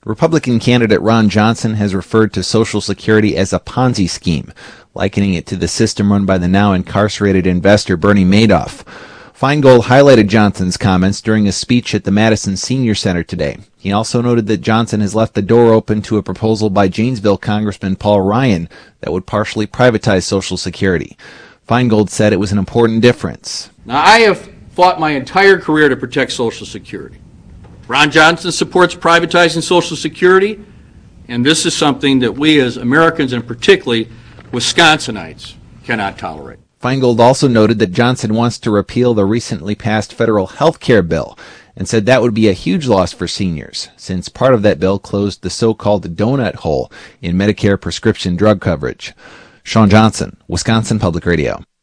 Republican candidate Ron Johnson has referred to Social Security as a Ponzi scheme, likening it to the system run by the now incarcerated investor Bernie Madoff. Feingold highlighted Johnson's comments during a speech at the Madison Senior Center today. He also noted that Johnson has left the door open to a proposal by Janesville Congressman Paul Ryan that would partially privatize Social Security. Feingold said it was an important difference. Now, I have fought my entire career to protect Social Security. Ron Johnson supports privatizing Social Security, and this is something that we as Americans, and particularly Wisconsinites, cannot tolerate. Feingold also noted that Johnson wants to repeal the recently passed federal health care bill and said that would be a huge loss for seniors, since part of that bill closed the so-called donut hole in Medicare prescription drug coverage. Sean Johnson, Wisconsin Public Radio.